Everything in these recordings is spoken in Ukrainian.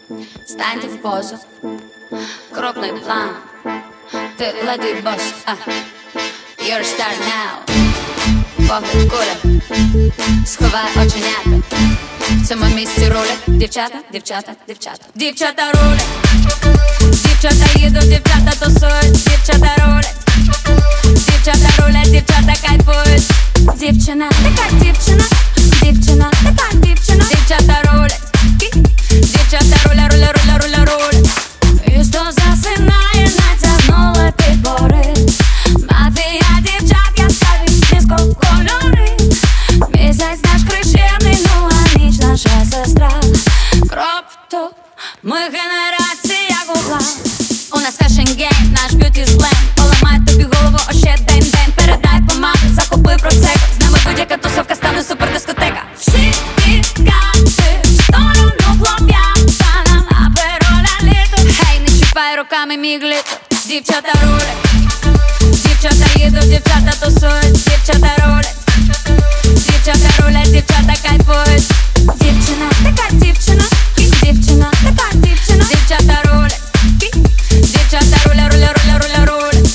Станьте в позу, крупний план. Ти леді бос, you're a star now. Погляд куля, сховай оченята. В цьому місці рулять дівчата, дівчата, дівчата. Дівчата рулять, дівчата їдуть, дівчата тусують. Дівчата рулять, дівчата рулять, дівчата кайфують. Дівчина, така дівчина, дівчина, така дівчина. Дівчата рулять, дівчата руля, руля, руля, руля, рулять. Місто засинає, натягнула підбори. Мафія дівчат, яскраві диско кольори. Місяць наш крещений, ну а ніч наша сестра. Кроп-топ, ми генерація гугла. У нас фешн-гейм, наш б'юті-сленг. Поламай тобі голову, о ще день-день. Передай помаду, захопи просеко. З нами будь-яка тусовка стане супердискотека. Всі відкати в сторону хлоп'ята. Нам апероля літо. Гей, не чіпай руками мій глітер. Дівчата рулять, дівчата їдуть, дівчата тусують. Дівчата рулять, дівчата рулять, дівчата кайфують. Дівчина, така дівчина, дівчина, така дівчина. Дівчата рулять, дівчата руля, руля, руля, руля, рулять.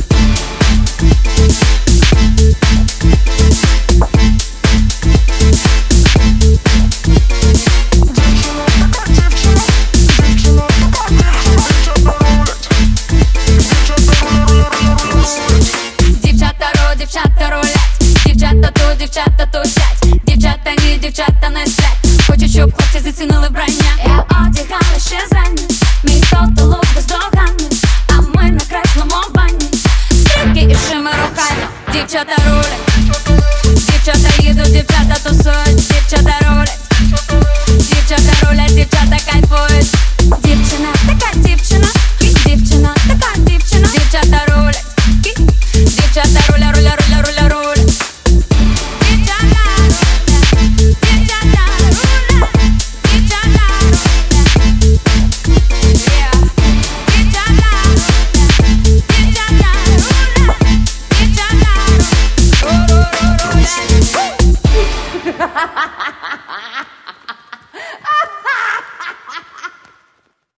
Дівчата рулять, дівчата тут, дівчата тусять. Дівчата ні, дівчата не сплять. Хочуть, щоб хлопці зацінили вбрання. Я одягала ще зрання, мій тоталок бездоганний. А ми на креслому ванні, стрілки і шими рухайно. Дівчата рулять, дівчата їдуть, дівчата тусують. Дівчата рулять,